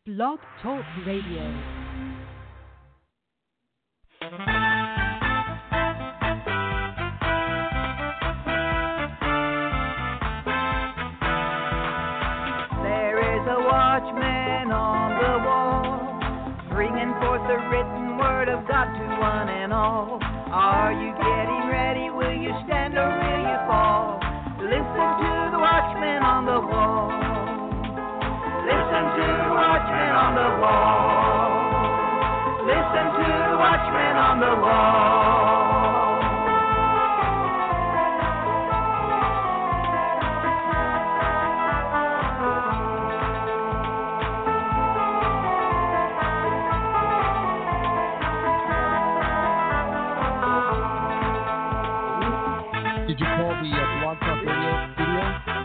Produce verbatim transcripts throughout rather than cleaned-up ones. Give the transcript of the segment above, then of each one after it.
Blog Talk Radio. Watchman on the wall, bringing forth the written word of God to one and all. Are you getting ready? Will you stand or will you fall? Listen to the watchman on the wall. Listen to the watchman on the wall. Listen to the watchman on the wall. Did you call the uh, Blog Talk Radio studio?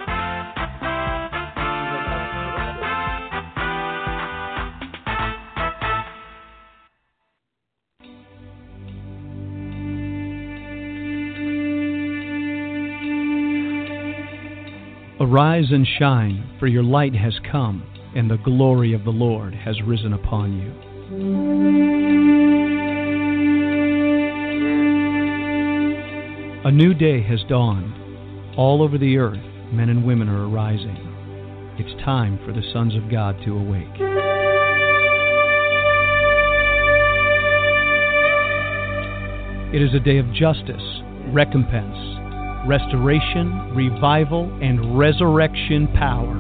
Arise and shine, for your light has come, and the glory of the Lord has risen upon you. A new day has dawned. All over the earth, men and women are arising. It's time for the sons of God to awake. It is a day of justice, recompense, restoration, revival, and resurrection power.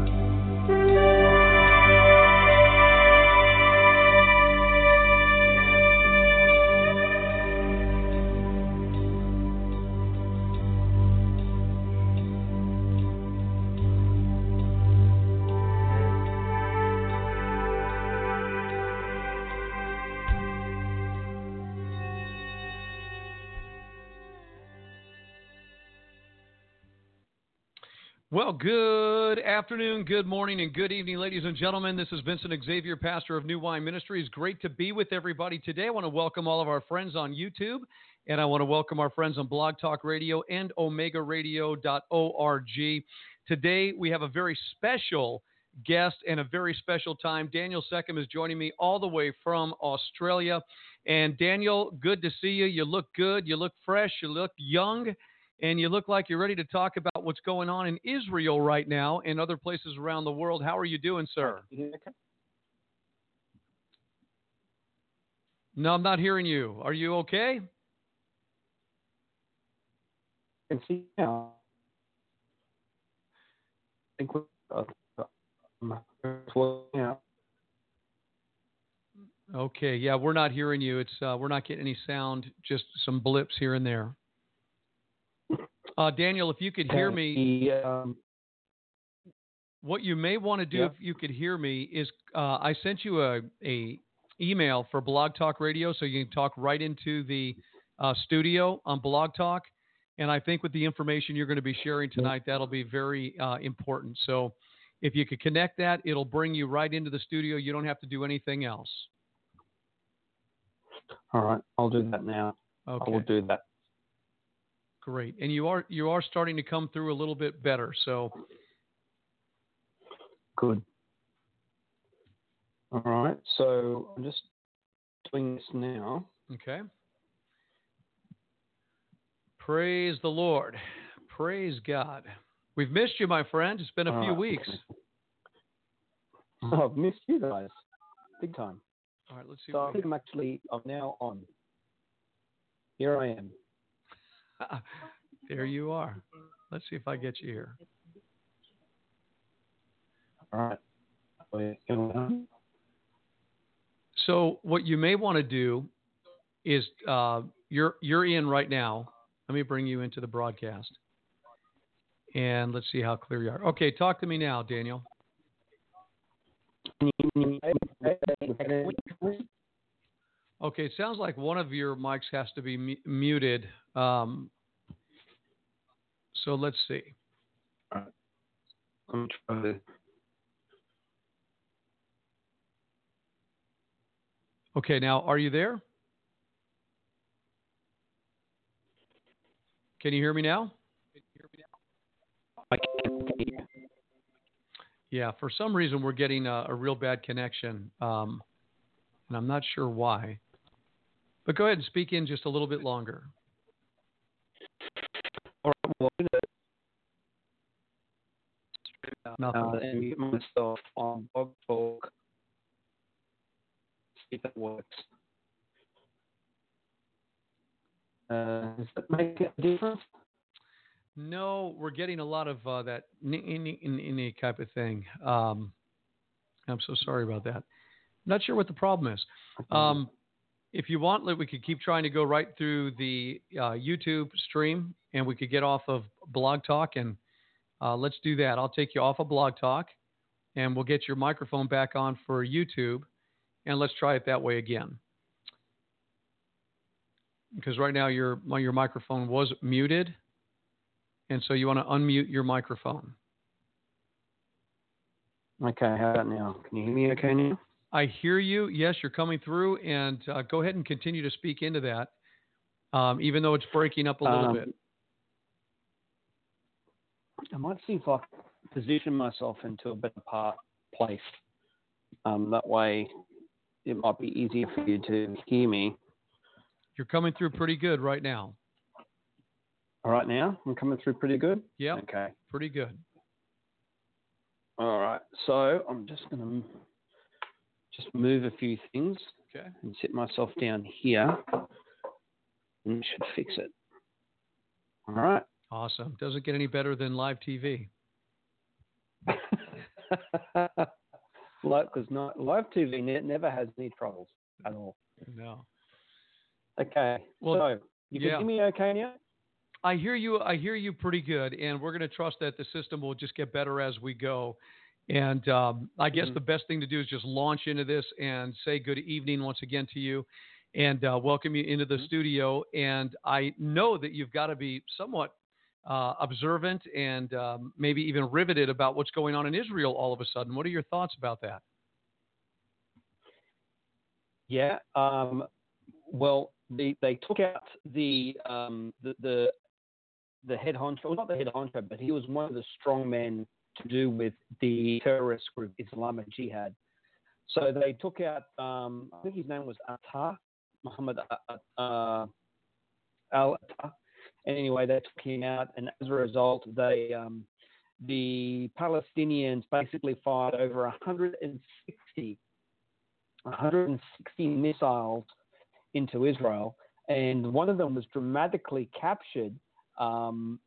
Well, good afternoon, good morning, and good evening, ladies and gentlemen. This is Vincent Xavier, pastor of New Wine Ministries. Great to be with everybody today. I want to welcome all of our friends on YouTube, and I want to welcome our friends on Blog Talk Radio and omega radio dot org. Today, we have a very special guest and a very special time. Daniel Seckham is joining me all the way from Australia. And Daniel, good to see you. You look good. You look fresh. You look young. And you look like you're ready to talk about what's going on in Israel right now and other places around the world. How are you doing, sir? No, I'm not hearing you. Are you okay? I can see now. I think we're, uh, Okay, yeah, we're not hearing you. It's uh, we're not getting any sound, just some blips here and there. Uh, Daniel, if you could hear me, um, what you may want to do yeah. if you could hear me is uh, I sent you a, a email for Blog Talk Radio so you can talk right into the uh, studio on Blog Talk. And I think with the information you're going to be sharing tonight, that'll be very uh, important. So if you could connect that, it'll bring you right into the studio. You don't have to do anything else. All right, I'll do that now. Okay. I will do that. Great. And you are you are starting to come through a little bit better. So good. All right. So I'm just doing this now. Okay. Praise the Lord. Praise God. We've missed you, my friend. It's been a All few right. weeks. Oh, I've missed you guys. Big time. All right, let's see. So I What think I'm actually I'm now on. Here I am. There you are. Let's see if I get you here. All right. So what you may want to do is uh, you're you're in right now. Let me bring you into the broadcast, and let's see how clear you are. Okay, talk to me now, Daniel. Okay, it sounds like one of your mics has to be mu- muted. Um, so let's see. All right. I'm trying to. Okay, now are you there? Can you hear me now? I can't hear you. Yeah, for some reason we're getting a, a real bad connection, um, and I'm not sure why. But go ahead and speak in just a little bit longer. All right, well, I'm going Nothing. to uh, and mute myself on Blog Talk. See if that works. Uh, does that make a difference? No, we're getting a lot of uh, that in type of thing. Um, I'm so sorry about that. Not sure what the problem is. Um, if you want, we could keep trying to go right through the uh, YouTube stream, and we could get off of Blog Talk, and uh, let's do that. I'll take you off of Blog Talk, and we'll get your microphone back on for YouTube, and let's try it that way again. Because right now your your microphone was muted, and so you want to unmute your microphone. Okay, how about now? Can you hear me okay now? I hear you. Yes, you're coming through, and uh, go ahead and continue to speak into that, um, even though it's breaking up a little um, bit. I might see if I can position myself into a better part place. Um, that way, it might be easier for you to hear me. You're coming through pretty good right now. All right, now I'm coming through pretty good. Yeah. Okay. Pretty good. All right. So I'm just going to just move a few things. Okay. And sit myself down here, and it should fix it. All right. Awesome. Doesn't get any better than live T V. Live, because not live T V never has any troubles at all. No. Okay. Well, so you can yeah. hear me okay now? I hear you. I hear you pretty good, and we're going to trust that the system will just get better as we go. And um, I guess mm-hmm. the best thing to do is just launch into this and say good evening once again to you, and uh, welcome you into the mm-hmm. studio. And I know that you've got to be somewhat uh, observant and um, maybe even riveted about what's going on in Israel all of a sudden. What are your thoughts about that? Yeah. Um, well, they they took out the um, the, the the head honcho, well, not the head honcho, but he was one of the strong men to do with the terrorist group Islamic Jihad. So they took out, um, I think his name was Atta, Muhammad uh, al-Atta. Anyway, they took him out, and as a result, they um, the Palestinians basically fired over one hundred sixty, one hundred sixty missiles into Israel, and one of them was dramatically captured um,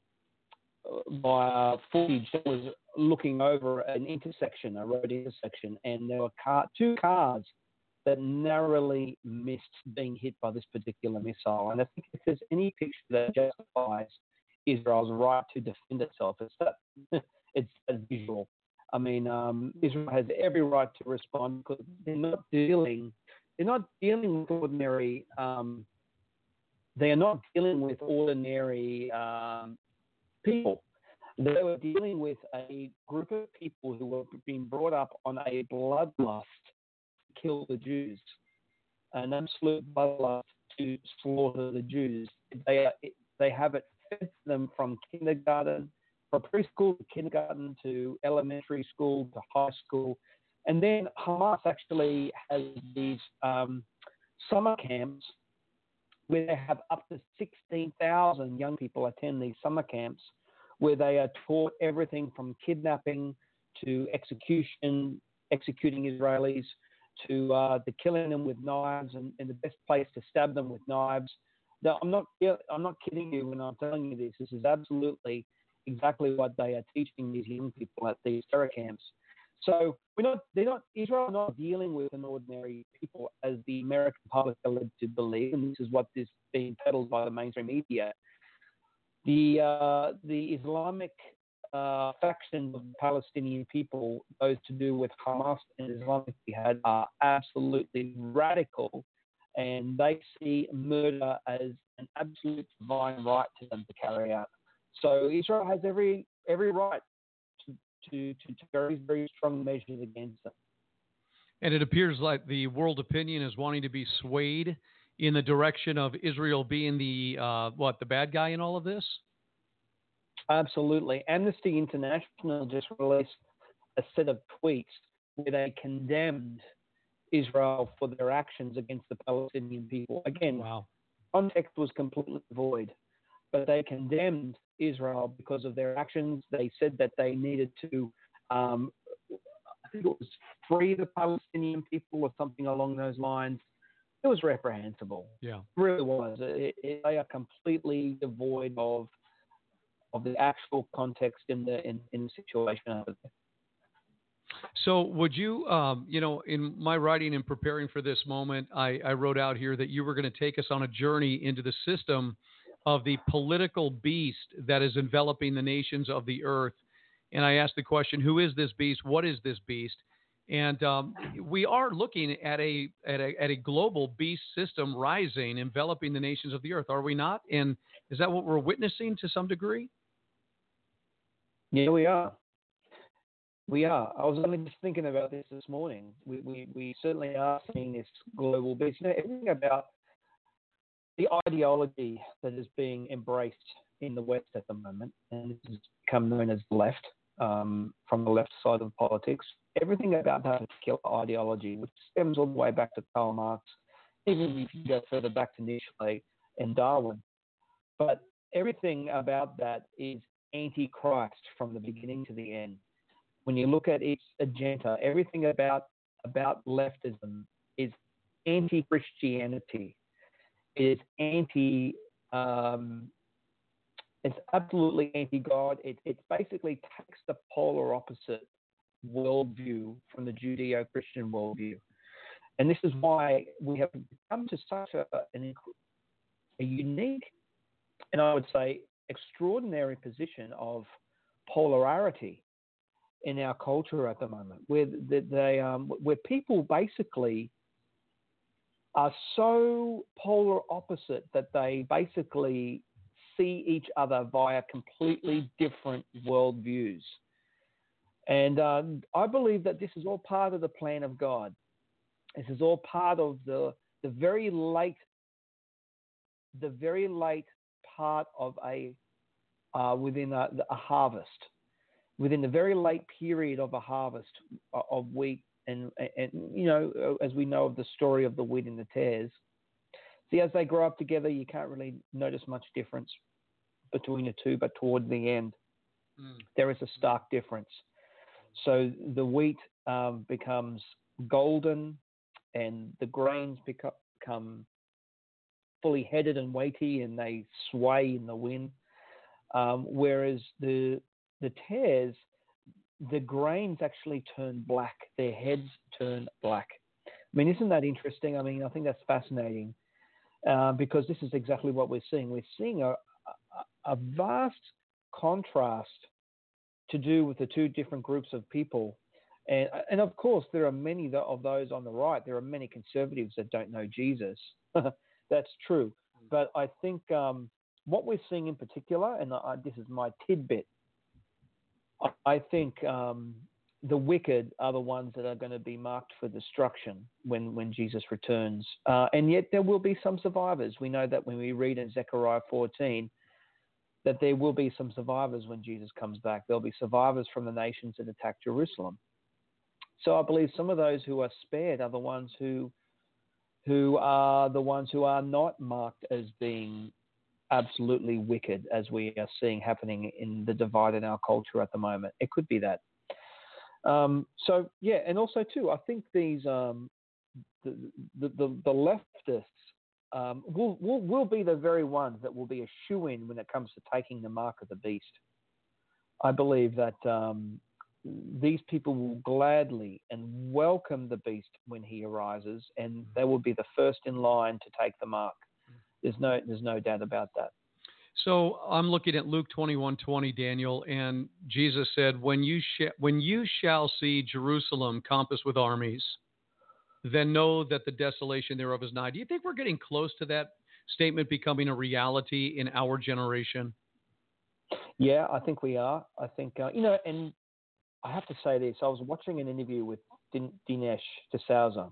by uh, footage that was looking over an intersection, a road intersection, and there were car, two cars that narrowly missed being hit by this particular missile. And I think if there's any picture that justifies Israel's right to defend itself, it's that it's that visual. I mean, um, Israel has every right to respond because they're not dealing, they're not dealing with ordinary. Um, they are not dealing with ordinary um, people. They were dealing with a group of people who were being brought up on a bloodlust to kill the Jews, an absolute bloodlust to slaughter the Jews. They are, they have it fed to them from kindergarten, from preschool to kindergarten to elementary school to high school. And then Hamas actually has these um, summer camps where they have up to sixteen thousand young people attend these summer camps, where they are taught everything from kidnapping to execution, executing Israelis, to uh, the killing them with knives, and, and the best place to stab them with knives. Now, I'm not, I'm not kidding you when I'm telling you this. This is absolutely exactly what they are teaching these young people at these terror camps. So we're not, they're not, Israel are not dealing with an ordinary people as the American public are led to believe, and this is what is being peddled by the mainstream media. The uh, the Islamic uh, faction of the Palestinian people, those to do with Hamas and Islamic Jihad, are absolutely radical, and they see murder as an absolute divine right to them to carry out. So Israel has every every right to to, to, to very very strong measures against them. And it appears like the world opinion is wanting to be swayed in the direction of Israel being the, uh, what, the bad guy in all of this? Absolutely. Amnesty International just released a set of tweets where they condemned Israel for their actions against the Palestinian people. Again, Wow. context was completely void, but they condemned Israel because of their actions. They said that they needed to, um, I think it was free the Palestinian people or something along those lines. It was reprehensible. Yeah. It really was. It, it, they are completely devoid of of the actual context in the in, in the situation over there. So would you, um, you know, in my writing and preparing for this moment, I, I wrote out here that you were going to take us on a journey into the system of the political beast that is enveloping the nations of the earth. And I asked the question, who is this beast? What is this beast? And um, we are looking at a, at a at a global beast system rising, enveloping the nations of the earth, are we not? And is that what we're witnessing to some degree? Yeah, we are. We are. I was only just thinking about this this morning. We, we, we certainly are seeing this global beast. You know, everything about the ideology that is being embraced in the West at the moment, and this has become known as the left, um, from the left side of politics. Everything about that particular ideology, which stems all the way back to Karl Marx, even if you go further back to Nietzsche and Darwin. But everything about that is anti-Christ from the beginning to the end. When you look at its agenda, everything about about leftism is anti-Christianity. It is anti. Um, it's absolutely anti-God. It it basically takes the polar opposite worldview from the Judeo-Christian worldview, and this is why we have come to such a an, a unique, and I would say extraordinary position of polarity in our culture at the moment, where they um, where people basically are so polar opposite that they basically see each other via completely different worldviews. And uh, I believe that this is all part of the plan of God. This is all part of the the very late, the very late part of a uh, within a, a harvest, within the very late period of a harvest of wheat, and and you know, as we know of the story of the wheat and the tares. See, as they grow up together, you can't really notice much difference between the two, but toward the end, mm. there is a stark difference. So the wheat um, becomes golden, and the grains become, become fully headed and weighty, and they sway in the wind. Um, whereas the the tares, the grains actually turn black. Their heads turn black. I mean, isn't that interesting? I mean, I think that's fascinating uh, because this is exactly what we're seeing. We're seeing a, a, a vast contrast to do with the two different groups of people. And, and of course, there are many of those on the right. There are many conservatives that don't know Jesus. That's true. But I think um, what we're seeing in particular, and I, this is my tidbit, I, I think um, the wicked are the ones that are going to be marked for destruction when, when Jesus returns. Uh, and yet there will be some survivors. We know that when we read in Zechariah fourteen, that there will be some survivors when Jesus comes back. There'll be survivors from the nations that attacked Jerusalem. So I believe some of those who are spared are the ones who who are the ones who are not marked as being absolutely wicked, as we are seeing happening in the divide in our culture at the moment. It could be that. Um, so, yeah, and also, too, I think these um, the, the, the, the leftists um, will, will, will be the very ones that will be a shoo-in when it comes to taking the mark of the beast. I believe that um, these people will gladly and welcome the beast when he arises, and they will be the first in line to take the mark. There's no, there's no doubt about that. So I'm looking at Luke twenty-one twenty, Daniel, and Jesus said, when you, sh- when you shall see Jerusalem compassed with armies, then know that the desolation thereof is nigh. Do you think we're getting close to that statement becoming a reality in our generation? Yeah, I think we are. I think, uh, you know, and I have to say this. I was watching an interview with Din- Dinesh D'Souza,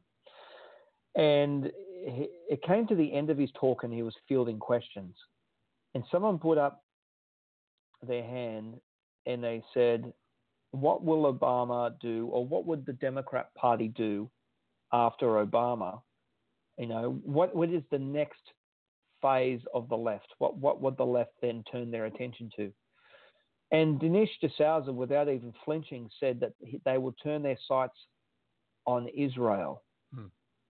and he, it came to the end of his talk and he was fielding questions. And someone put up their hand and they said, what will Obama do, or what would the Democrat Party do after Obama? You know, what what is the next phase of the left? What what would the left then turn their attention to? And Dinesh D'Souza, without even flinching, said that they will turn their sights on Israel, hmm.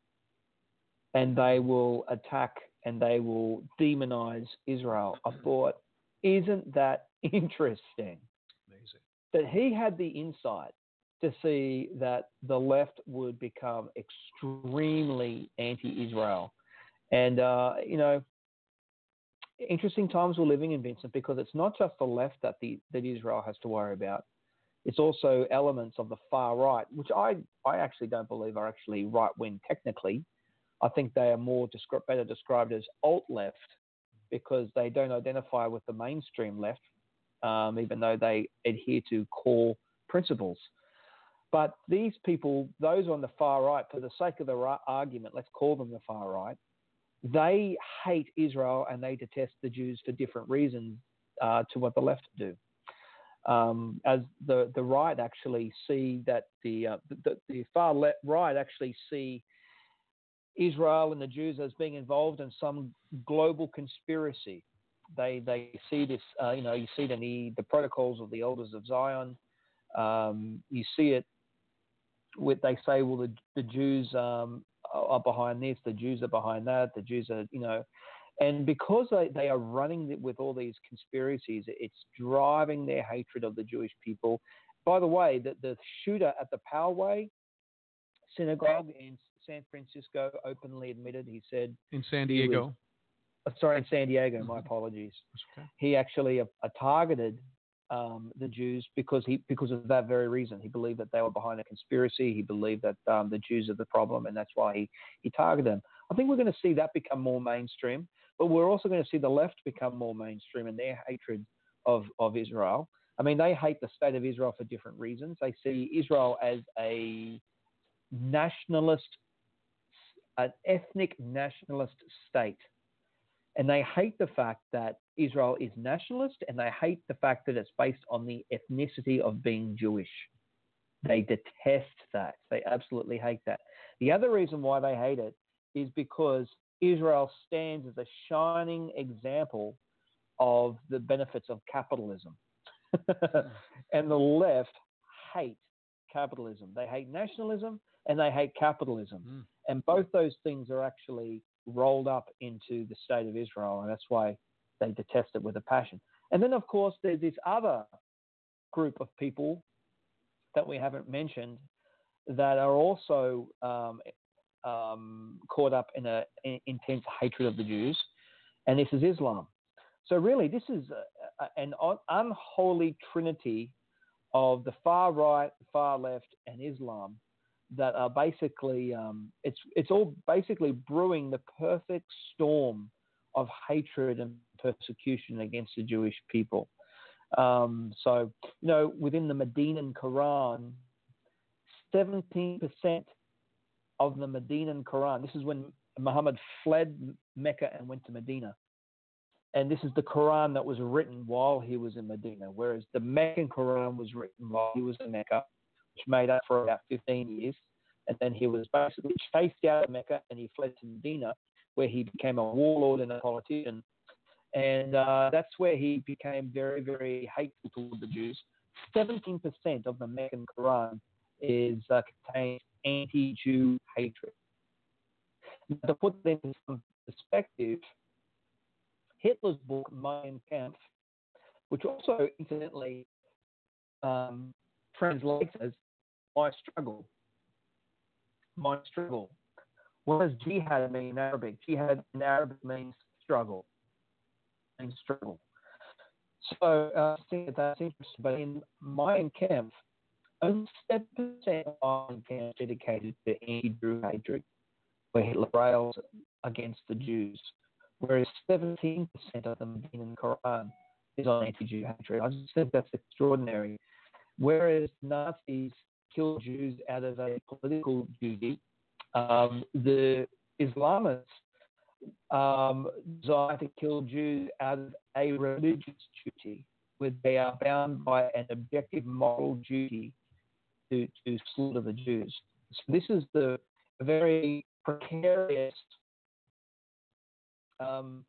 and they will attack and they will demonize Israel. I thought, isn't that interesting? Amazing. That he had the insight to see that the left would become extremely anti-Israel. And, uh, you know, interesting times we're living in, Vincent, because it's not just the left that the that Israel has to worry about. It's also elements of the far right, which I, I actually don't believe are actually right-wing technically. I think they are more descri- better described as alt-left because they don't identify with the mainstream left, um, even though they adhere to core principles. But these people, those on the far right, for the sake of the ra- argument, let's call them the far right, they hate Israel and they detest the Jews for different reasons uh, to what the left do. Um, as the, the right actually see that the, uh, the, the far left, right actually see Israel and the Jews as being involved in some global conspiracy. They they see this, uh, you know, you see it in the, the protocols of the Elders of Zion. Um, you see it with, they say, well, the, the Jews um, are behind this, the Jews are behind that, the Jews are, you know, and because they, they are running with all these conspiracies, it's driving their hatred of the Jewish people. By the way, the, the shooter at the Poway synagogue in San Francisco openly admitted, he said... In San Diego. Was, uh, sorry, in San Diego, mm-hmm. my apologies. Okay. He actually uh, uh, targeted um, the Jews because he because of that very reason. He believed that they were behind a conspiracy. He believed that um, the Jews are the problem, and that's why he, he targeted them. I think we're going to see that become more mainstream, but we're also going to see the left become more mainstream in their hatred of, of Israel. I mean, they hate the state of Israel for different reasons. They see Israel as a nationalist, an ethnic nationalist state. And they hate the fact that Israel is nationalist, and they hate the fact that it's based on the ethnicity of being Jewish. They detest that. They absolutely hate that. The other reason why they hate it is because Israel stands as a shining example of the benefits of capitalism. And the left hate capitalism. They hate nationalism and they hate capitalism. Mm. And both those things are actually rolled up into the state of Israel, and that's why they detest it with a passion. And then, of course, there's this other group of people that we haven't mentioned that are also um, um, caught up in an intense hatred of the Jews, and this is Islam. So really, this is a, a, an unholy trinity of the far right, far left, and Islam that are basically, um, it's it's all basically brewing the perfect storm of hatred and persecution against the Jewish people. Um, so, you know, within the Medinan Quran, seventeen percent of the Medinan Quran, this is when Muhammad fled Mecca and went to Medina. And this is the Quran that was written while he was in Medina, whereas the Meccan Quran was written while he was in Mecca, which made up for about fifteen years. And then he was basically chased out of Mecca and he fled to Medina, where he became a warlord and a politician. And uh, that's where he became very, very hateful toward the Jews. seventeen percent of the Meccan Quran is uh, contains anti-Jew hatred. Now, to put that into some perspective, Hitler's book, Mein Kampf, which also incidentally um, translates as My Struggle. My struggle. What does jihad mean in Arabic? Jihad in Arabic means struggle. Means struggle. So uh, I think that's interesting. But in Mein Kampf, only seven percent of Mein Kampf dedicated to anti-Jew hatred, where Hitler rails against the Jews, whereas seventeen percent of the Medinan Quran is on anti-Jew hatred. I just think that's extraordinary. Whereas Nazis killed Jews out of a political duty, um, the Islamists um, desire to kill Jews out of a religious duty, where they are bound by an objective moral duty to, to slaughter the Jews. So this is the very precarious um,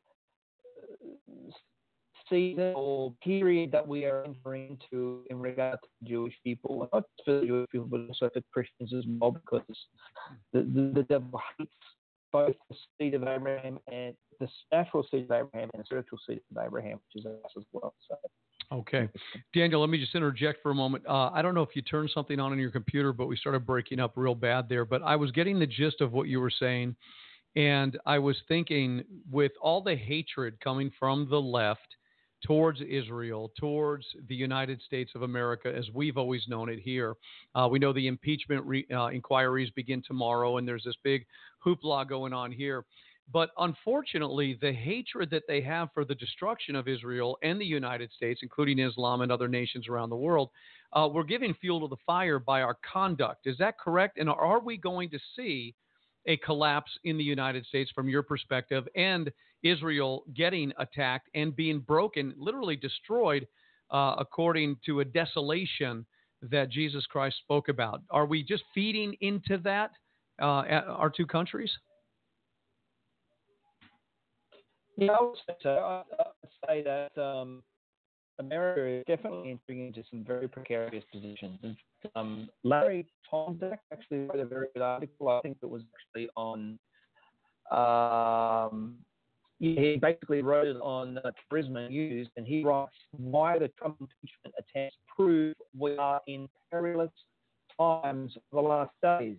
season or period that we are entering into in regard to the Jewish people, not just for the Jewish people, but also for Christians as well, because the, the, the devil hates both the seed of Abraham and the natural seed of Abraham and the spiritual seed of Abraham, which is us as well. So. Okay. Daniel, let me just interject for a moment. Uh, I don't know if you turned something on in your computer, but we started breaking up real bad there. But I was getting the gist of what you were saying. And I was thinking, with all the hatred coming from the left towards Israel, towards the United States of America, as we've always known it here, uh, we know the impeachment re- uh, inquiries begin tomorrow, and there's this big hoopla going on here. But unfortunately, the hatred that they have for the destruction of Israel and the United States, including Islam and other nations around the world, uh, we're giving fuel to the fire by our conduct. Is that correct? And are we going to see a collapse in the United States from your perspective, and Israel getting attacked and being broken, literally destroyed, uh, according to a desolation that Jesus Christ spoke about? Are we just feeding into that, uh, at our two countries? Yeah, I would say so. I, I would say that um, America is definitely entering into some very precarious positions. And, um, Larry Tomzak actually wrote a very good article. I think it was actually on. Um, he basically wrote it on uh, Charisma News, and he writes why the Trump impeachment attempts prove we are in perilous times of the last days.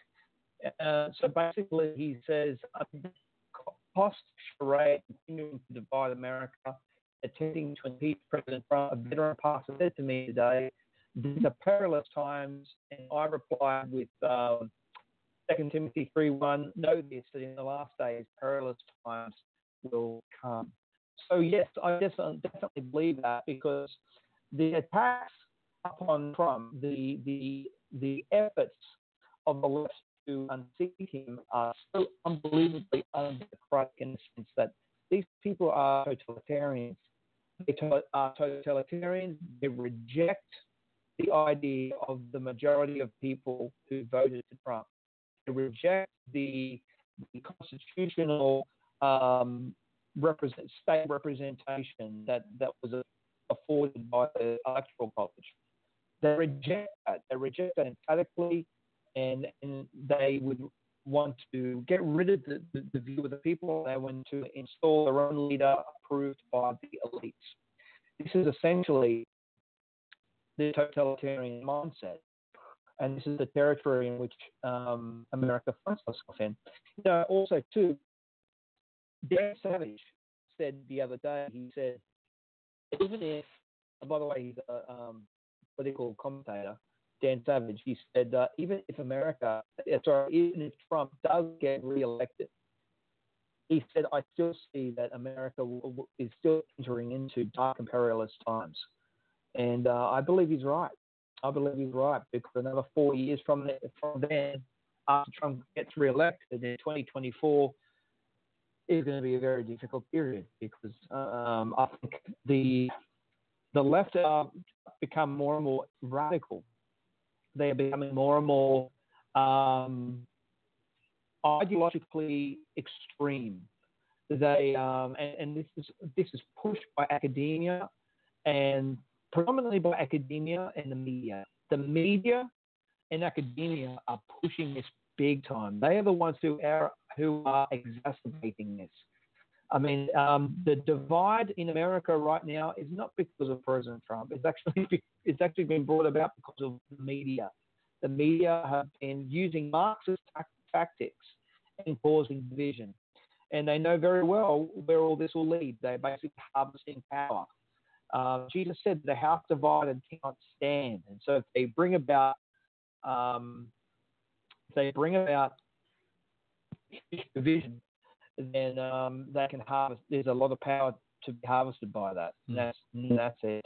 Uh, so basically, he says. Um, Cost charade continuing to divide America, attempting to impeach President Trump. A veteran pastor said to me today, these are perilous times, and I replied with um, Second Timothy three one, know this, that in the last days perilous times will come. So yes, I definitely, definitely believe that, because the attacks upon Trump, the the the efforts of the left to unseat him are so unbelievably undemocratic in the sense that these people are totalitarians. They to- are totalitarians. They reject the idea of the majority of people who voted for Trump. They reject the, the constitutional um, represent, state representation that, that was afforded by the Electoral College. They reject that. They reject that emphatically. And, and they would want to get rid of the, the, the view of the people. They want to install their own leader approved by the elites. This is essentially the totalitarian mindset. And this is the territory in which um, America finds herself in. You know, also, too, Dan Savage said the other day, he said, even if, and by the way, he's a um, political commentator, Dan Savage, he said, uh, even if America, sorry, even if Trump does get reelected, he said, I still see that America w- w- is still entering into dark and perilous times. And uh, I believe he's right. I believe he's right, because another four years from, the, from then, after Trump gets reelected in twenty twenty-four, is going to be a very difficult period, because um, I think the, the left uh, become more and more radical. They are becoming more and more um, ideologically extreme. They um, and, and this is this is pushed by academia, and predominantly by academia and the media. The media and academia are pushing this big time. They are the ones who are who are exacerbating this. I mean, um, the divide in America right now is not because of President Trump. It's actually it's actually been brought about because of the media. The media have been using Marxist ta- tactics and causing division, and they know very well where all this will lead. They're basically harvesting power. Uh, Jesus said, "The house divided cannot stand," and so if they bring about, um, if they bring about division, then um, they can harvest. There's a lot of power to be harvested by that. And that's and that's it.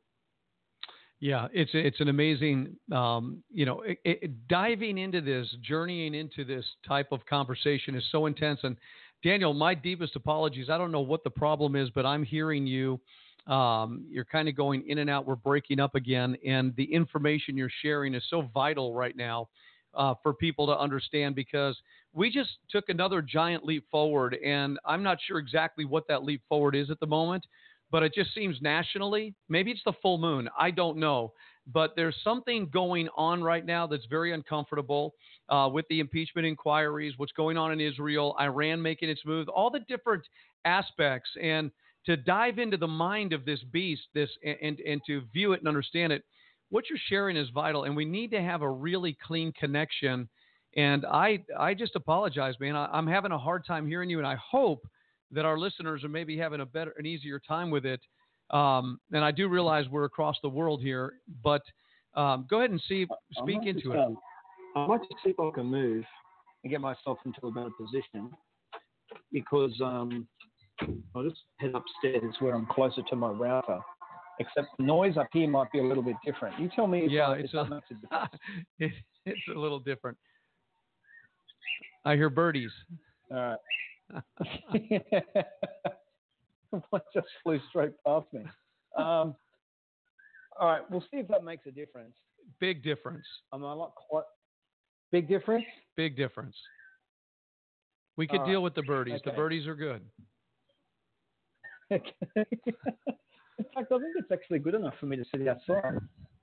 Yeah, it's it's an amazing, um, you know, it, it, diving into this, journeying into this type of conversation is so intense. And Daniel, my deepest apologies. I don't know what the problem is, but I'm hearing you Um, you're kind of going in and out. We're breaking up again. And the information you're sharing is so vital right now uh, for people to understand, because we just took another giant leap forward. And I'm not sure exactly what that leap forward is at the moment, but it just seems nationally, maybe it's the full moon. I don't know. But there's something going on right now that's very uncomfortable uh, with the impeachment inquiries, what's going on in Israel, Iran making its move, all the different aspects. And to dive into the mind of this beast, this and, and to view it and understand it, what you're sharing is vital. And we need to have a really clean connection. And I I just apologize, man. I, I'm having a hard time hearing you, and I hope that our listeners are maybe having a better, an easier time with it. Um, and I do realize we're across the world here, but um, go ahead and see, speak into just, it. Um, I might just see if I can move and get myself into a better position, because um, I'll just head upstairs where I'm closer to my router. Except the noise up here might be a little bit different. You tell me if, yeah, I, it's, if a, that makes a difference. it, it's a little different. I hear birdies. All right. One just flew straight past me. Um, all right, we'll see if that makes a difference. Big difference. I'm not quite. Big difference? Big difference. We could all deal right. with the birdies. Okay. The birdies are good. In fact, I think it's actually good enough for me to sit outside.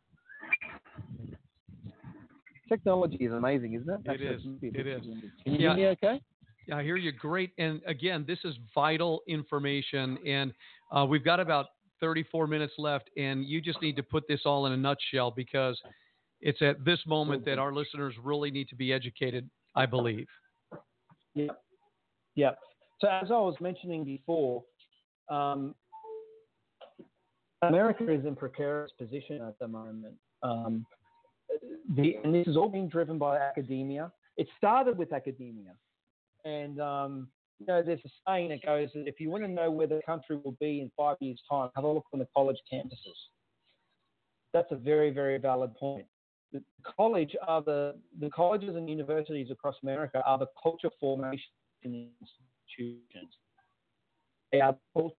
Technology is amazing, isn't it? It is. It is. Can you Yeah. hear me okay? Yeah, I hear you great. And again, this is vital information. And uh, we've got about thirty-four minutes left. And you just need to put this all in a nutshell, because it's at this moment that our listeners really need to be educated, I believe. Yeah. Yeah. So as I was mentioning before, um, America is in precarious position at the moment. Um, the, and this is all being driven by academia. It started with academia. And, um, you know, there's a saying that goes that if you want to know where the country will be in five years' time, have a look on the college campuses. That's a very, very valid point. The college are the, the colleges and universities across America are the culture formation institutions. They are culture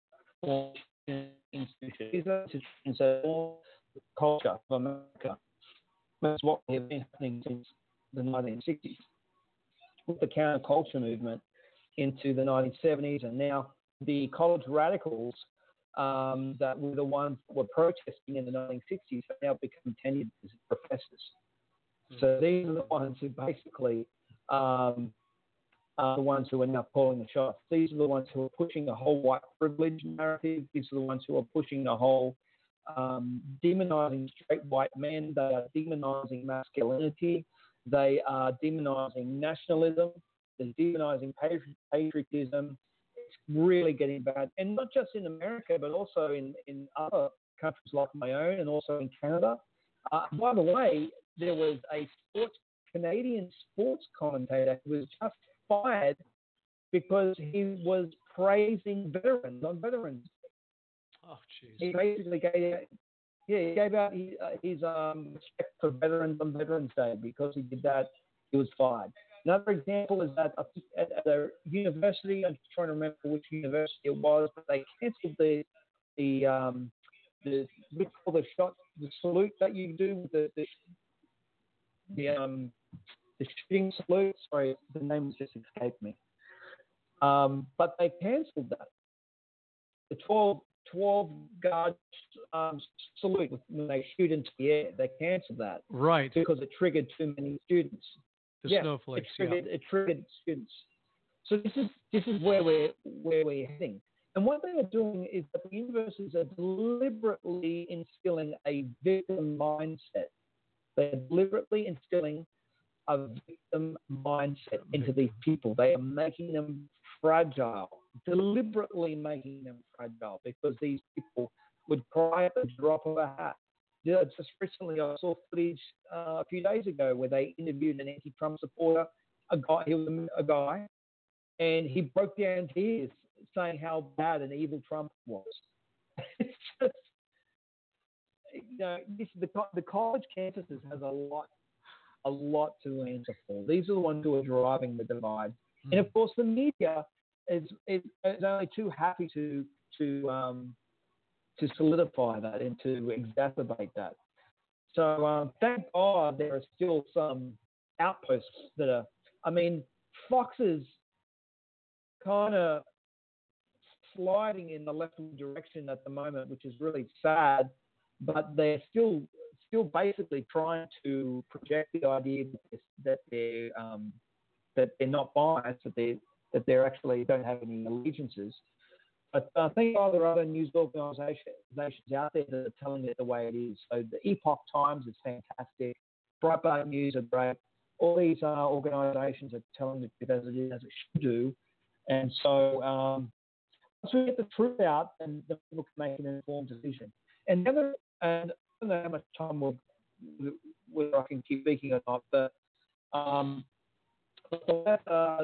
formation institutions. These are institutions that form the culture of America. That's what has been happening since the nineteen sixties. With the counterculture movement into the nineteen seventies, and now the college radicals um, that were the ones that were protesting in the nineteen sixties have now become tenured professors. Mm. So these are the ones who basically um, are the ones who are now calling the shots. These are the ones who are pushing the whole white privilege narrative. These are the ones who are pushing the whole um, demonizing straight white men. They are demonizing masculinity. They are demonizing nationalism. They're demonizing patri- patriotism. It's really getting bad. And not just in America, but also in, in other countries like my own, and also in Canada. Uh, by the way, there was a sports Canadian sports commentator who was just fired because he was praising veterans on Veterans Day. Oh, jeez. He basically gave, yeah, he gave out his, uh, his um, respect for veterans on Veterans Day. Because he did that, he was fired. Another example is that at, at a university, I'm trying to remember which university it was, but they cancelled the the um, the we call the shot, the salute that you do with the the, the um the shooting salute. Sorry, the name just escaped me. Um, but they cancelled that. The twelve, twelve guard um, salute when they shoot into the air, they cancelled that. Right. Because it triggered too many students. The yeah, snowflakes. It triggered, yeah. it triggered students. So this is this is where we're where we're heading. And what they are doing is that the universities are deliberately instilling a victim mindset. They're deliberately instilling a victim mindset into these people. They are making them fragile, deliberately making them fragile, because these people would cry at the drop of a hat. Yeah, just recently I saw footage uh, a few days ago where they interviewed an anti-Trump supporter, a guy, he was a guy, and he broke down in tears saying how bad and evil Trump was. It's just, you know, this, the, the college campuses has a lot, a lot to answer for. These are the ones who are driving the divide. Mm. And of course, the media is, is, is only too happy to, to, um, to solidify that and to exacerbate that. So um, thank God there are still some outposts that are, I mean, Fox is kind of sliding in the left direction at the moment, which is really sad, but they're still still basically trying to project the idea that they're, um, that they're not biased, that they that they actually don't have any allegiances. But I think there are other news organisations out there that are telling it the way it is. So the Epoch Times is fantastic. Breitbart News are great. All these uh, organisations are telling the truth as it is, as it should do. And so um, once we get the truth out, then the people can make an informed decision. And the other, and I don't know how much time we'll, whether I can keep speaking or not, but um, uh,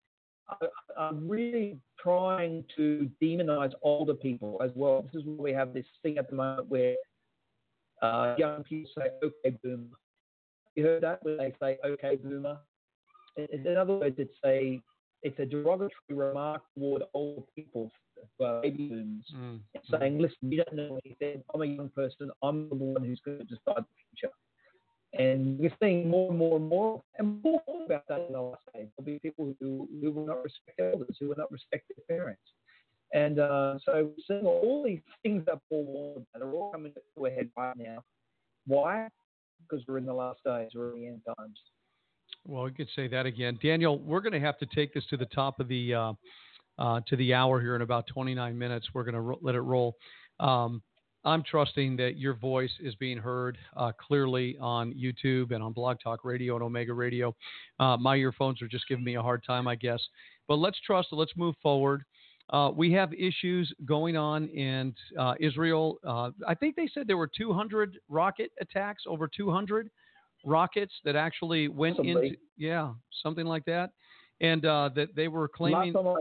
I'm really trying to demonize older people as well. This is where we have this thing at the moment where uh, young people say, okay, boomer. You heard that, where they say, okay, boomer? In, in other words, it's a, it's a derogatory remark toward older people, uh, baby boomers, mm. saying, listen, you don't know anything. I'm a young person. I'm the one who's going to decide the future. And we're seeing more and more and more, and more about that in the last days. There'll be people who, who will not respect elders, who will not respect their parents. And uh, so we're seeing all these things that Paul warned that are all coming to a head right now. Why? Because we're in the last days, we're in the end times. Well, you could say that again. Daniel, we're going to have to take this to the top of the uh, uh, to the hour here in about twenty-nine minutes. We're going to ro- let it roll. Um, I'm trusting that your voice is being heard uh, clearly on YouTube and on Blog Talk Radio and Omega Radio. Uh, my earphones are just giving me a hard time, I guess. But let's trust it. Let's move forward. Uh, we have issues going on in uh, Israel. Uh, I think they said there were two hundred rocket attacks, over two hundred rockets that actually went Somebody. into, yeah, something like that. And uh, that they were claiming. Last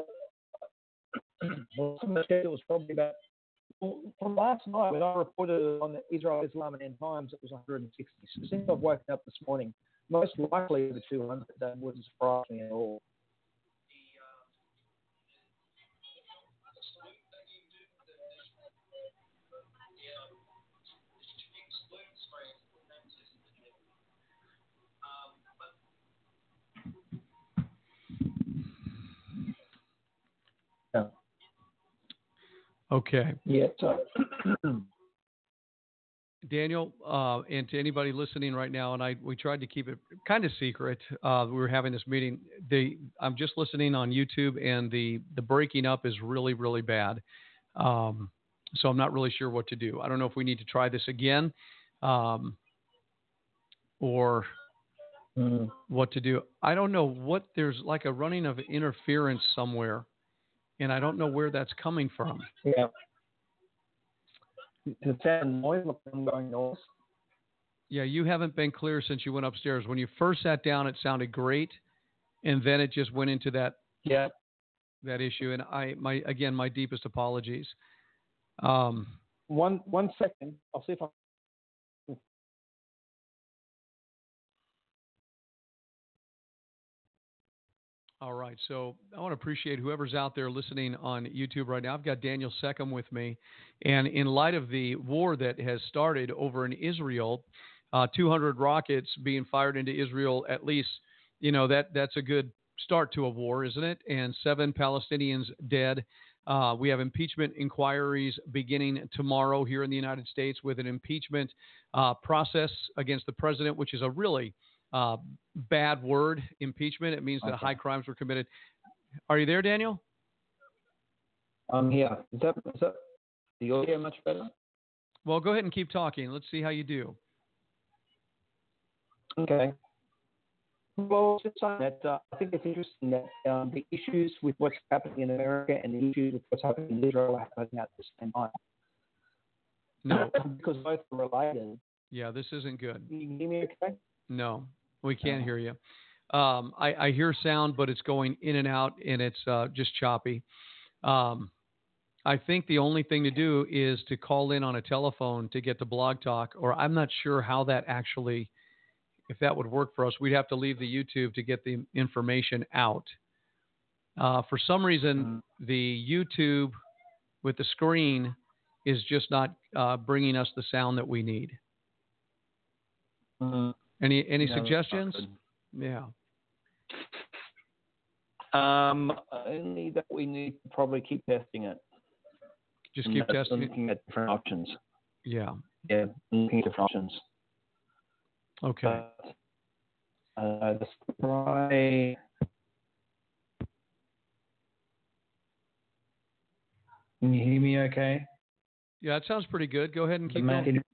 time I, well, it was probably about. From last night, when I reported on the Israel, Islam, and End Times, it was one hundred sixty. So since I've woken up this morning, most likely over two hundred. That wouldn't surprise me at all. Yeah. Okay. Yeah. So. Daniel, uh, and to anybody listening right now, and I, we tried to keep it kind of secret. Uh, we were having this meeting. The, I'm just listening on YouTube, and the, the breaking up is really, really bad. Um, so I'm not really sure what to do. I don't know if we need to try this again, um, or mm. what to do. I don't know what there's like a running of interference somewhere, and I don't know where that's coming from. Yeah. Does it sound noise like I'm going noise? Yeah, you haven't been clear since you went upstairs. When you first sat down, it sounded great, and then it just went into that yeah that issue. And I, my again, my deepest apologies. Um, one one second, I'll see if I. All right, so I want to appreciate whoever's out there listening on YouTube right now. I've got Daniel Seckham with me, and in light of the war that has started over in Israel, uh, two hundred rockets being fired into Israel, at least, you know, that that's a good start to a war, isn't it? And seven Palestinians dead. Uh, we have impeachment inquiries beginning tomorrow here in the United States with an impeachment uh, process against the president, which is a really Uh, bad word, impeachment. It means that okay. high crimes were committed. Are you there, Daniel? I'm here. Is that, is that the audio much better? Well, go ahead and keep talking. Let's see how you do. Okay. Well, just saying that, uh, I think it's interesting that um, the issues with what's happening in America and the issues with what's happening in Israel are happening at the same time. No. Because both are related. Yeah, this isn't good. Can you hear me okay? No. We can't hear you. Um, I, I hear sound, but it's going in and out, and it's uh, just choppy. Um, I think the only thing to do is to call in on a telephone to get the Blog Talk, or I'm not sure how that actually, if that would work for us. We'd have to leave the YouTube to get the information out. Uh, for some reason, mm-hmm. the YouTube with the screen is just not uh, bringing us the sound that we need. Mm. Any any No, suggestions? Yeah. Um, only that we need to probably keep testing it. Just And keep that's testing it. looking at different options. Yeah. Yeah, looking at different options. Okay. But, uh, let's try. Can you hear me okay? Yeah, it sounds pretty good. Go ahead and keep The going. main-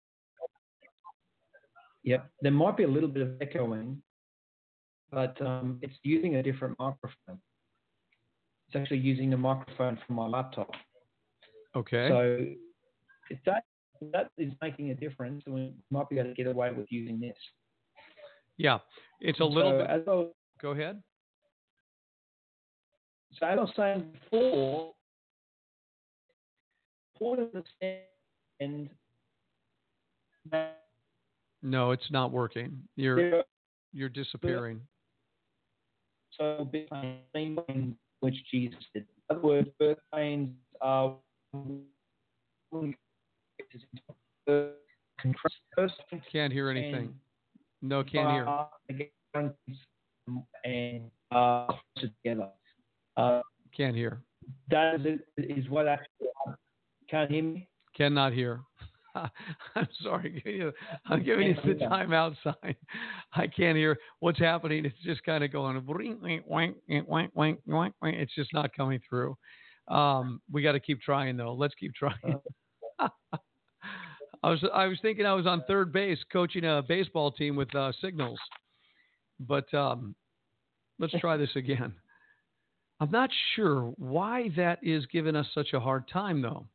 Yep, there might be a little bit of echoing, but um, it's using a different microphone. It's actually using the microphone from my laptop. Okay. So if that if that is making a difference, then we might be able to get away with using this. Yeah, it's a little so bit. As I was, Go ahead. so as I was saying before, important to understand that No, it's not working. You're there are you're disappearing. so big pains which Jesus did. In other words, birth pains are Can't hear anything. No, can't hear. And uh, together. Uh, Can't hear. that is, is what actually can't hear me. Cannot hear. I'm sorry. I'm giving you the timeout sign. I can't hear what's happening. It's just kind of going. It's just not coming through. Um, we got to keep trying though. Let's keep trying. I was I was thinking I was on third base coaching a baseball team with uh, signals, but um, let's try this again. I'm not sure why that is giving us such a hard time though.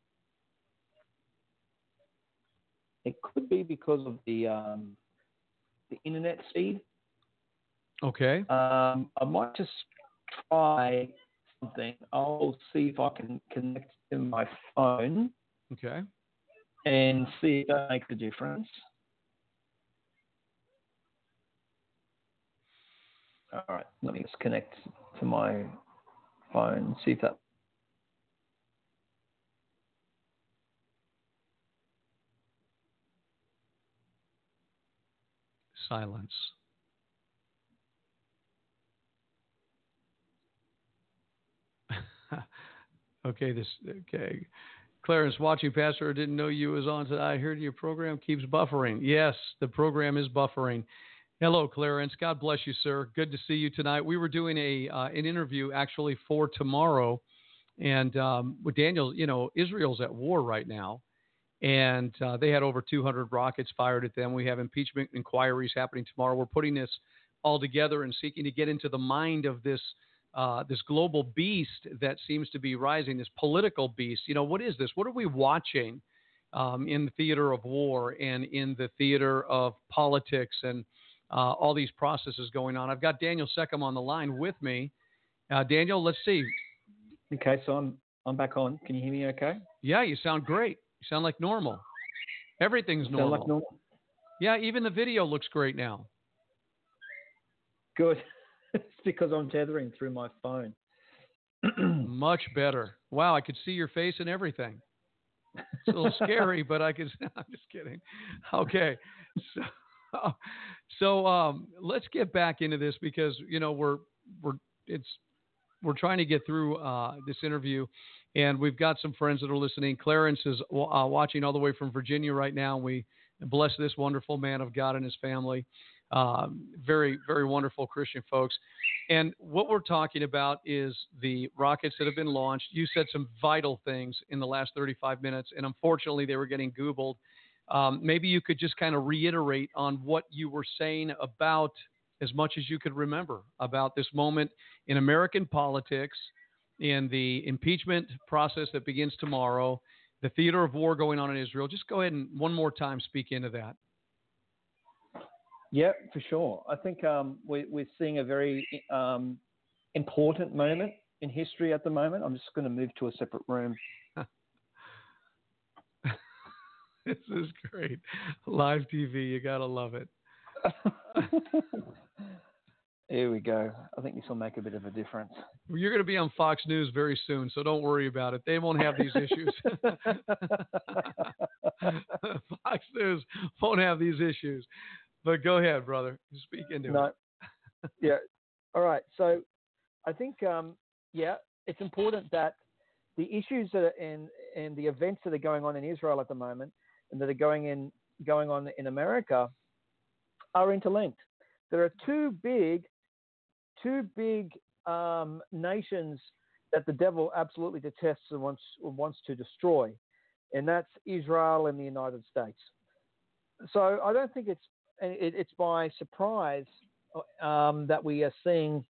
It could be because of the um, the internet speed. Okay. Um, I might just try something. I'll see if I can connect to my phone. Okay. And see if that makes a difference. All right, let me just connect to my phone and see if that. Silence. okay, this okay. Clarence, watching Pastor, didn't know you was on today. I heard your program keeps buffering. Yes, the program is buffering. Hello, Clarence. God bless you, sir. Good to see you tonight. We were doing a uh, an interview actually for tomorrow, and um, with Daniel, you know, Israel's at war right now, and uh, they had over two hundred rockets fired at them. We have impeachment inquiries happening tomorrow. We're putting this all together and seeking to get into the mind of this Uh, this global beast that seems to be rising, this political beast. You know, what is this? What are we watching um, in the theater of war and in the theater of politics and uh, all these processes going on? I've got Daniel Seckham on the line with me. Uh, Daniel, let's see. Okay, so I'm I'm back on. Can you hear me okay? Yeah, you sound great. You sound like normal. Everything's normal. Sound like normal? Yeah, even the video looks great now. Good. It's because I'm tethering through my phone. Much better. Wow, I could see your face and everything. It's a little scary, but I could. I'm just kidding. Okay, so so um, let's get back into this because you know we're we're it's we're trying to get through uh, this interview, and we've got some friends that are listening. Clarence is uh, watching all the way from Virginia right now. We bless this wonderful man of God and his family. Um, very, very wonderful Christian folks. And what we're talking about is the rockets that have been launched. You said some vital things in the last thirty-five minutes, and unfortunately they were getting Googled. Um, maybe you could just kind of reiterate on what you were saying about, as much as you could remember, about this moment in American politics, in the impeachment process that begins tomorrow, the theater of war going on in Israel. Just go ahead and one more time speak into that. Yeah, for sure. I think um, we, we're seeing a very um, important moment in history at the moment. I'm just going to move to a separate room. This is great. Live T V, you got to love it. Here we go. I think this will make a bit of a difference. You're going to be on Fox News very soon, so don't worry about it. They won't have these issues. Fox News won't have these issues. But go ahead, brother. Speak into no. it. Yeah. All right. So I think, um, yeah, it's important that the issues that are in, and the events that are going on in Israel at the moment and that are going in going on in America are interlinked. There are two big, two big um, nations that the devil absolutely detests and wants wants to destroy, and that's Israel and the United States. So I don't think it's it, it's by surprise um, that we are seeing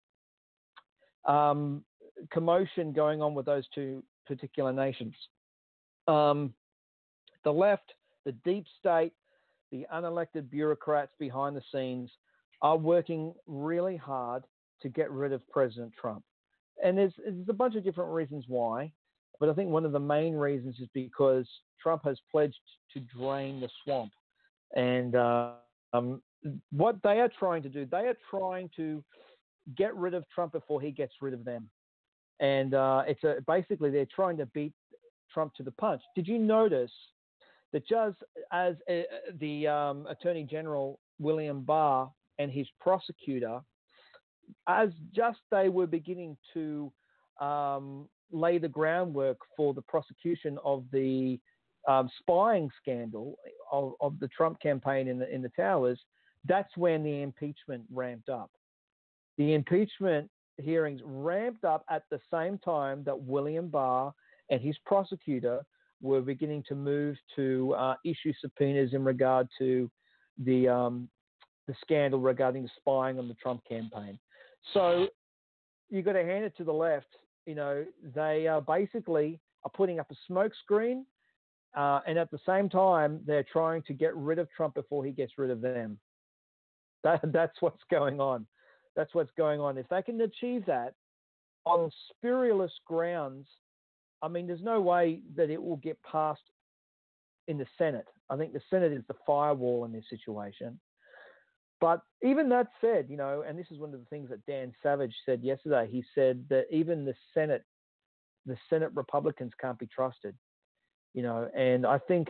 um, commotion going on with those two particular nations. Um, the left, the deep state, the unelected bureaucrats behind the scenes are working really hard to get rid of President Trump. And there's, there's a bunch of different reasons why, but I think one of the main reasons is because Trump has pledged to drain the swamp. And uh, um, what they are trying to do, they are trying to get rid of Trump before he gets rid of them. And uh, it's a, basically they're trying to beat Trump to the punch. Did you notice that just as a, the um, Attorney General, William Barr, and his prosecutor, as just they were beginning to um, lay the groundwork for the prosecution of the um, spying scandal of, of the Trump campaign in the, in the towers, that's when the impeachment ramped up. The impeachment hearings ramped up at the same time that William Barr and his prosecutor were beginning to move to uh, issue subpoenas in regard to the um, the scandal regarding the spying on the Trump campaign. So you've got to hand it to the left. You know, they are basically are putting up a smokescreen, uh, and at the same time, they're trying to get rid of Trump before he gets rid of them. That, that's what's going on. That's what's going on. If they can achieve that on spurious grounds, I mean, there's no way that it will get passed in the Senate. I think the Senate is the firewall in this situation. But even that said, you know, and this is one of the things that Dan Savage said yesterday. He said that even the Senate, the Senate Republicans can't be trusted, you know. And I think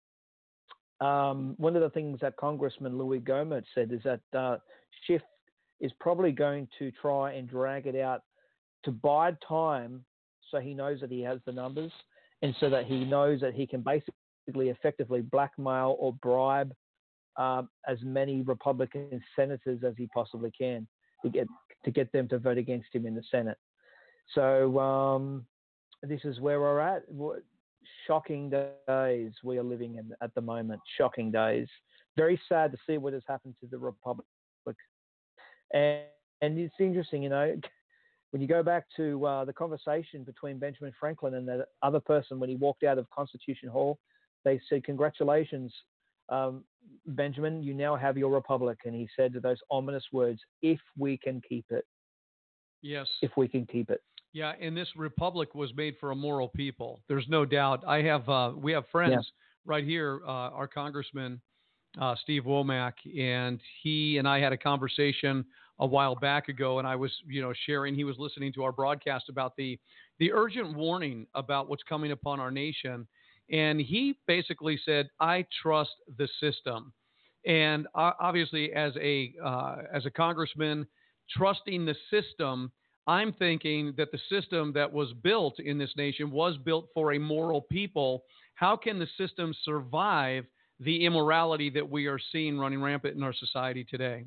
um, one of the things that Congressman Louis Gohmert said is that uh, Schiff is probably going to try and drag it out to bide time so he knows that he has the numbers and so that he knows that he can basically effectively blackmail or bribe um, as many Republican senators as he possibly can to get to get them to vote against him in the Senate. So um, this is where we're at. Shocking days we are living in at the moment. Shocking days. Very sad to see what has happened to the Republic. And, and it's interesting, you know, when you go back to uh, the conversation between Benjamin Franklin and that other person when he walked out of Constitution Hall, they said, "Congratulations, um, Benjamin, you now have your republic." And he said those ominous words, "If we can keep it." Yes. If we can keep it. Yeah, and this republic was made for a moral people. There's no doubt. I have, uh, we have friends yeah. right here, uh, our congressman, uh, Steve Womack, and he and I had a conversation a while back ago, and I was, you know, sharing, he was listening to our broadcast about the, the urgent warning about what's coming upon our nation. And he basically said, I trust the system. And uh, obviously as a, uh, as a congressman, trusting the system, I'm thinking that the system that was built in this nation was built for a moral people. How can the system survive the immorality that we are seeing running rampant in our society today?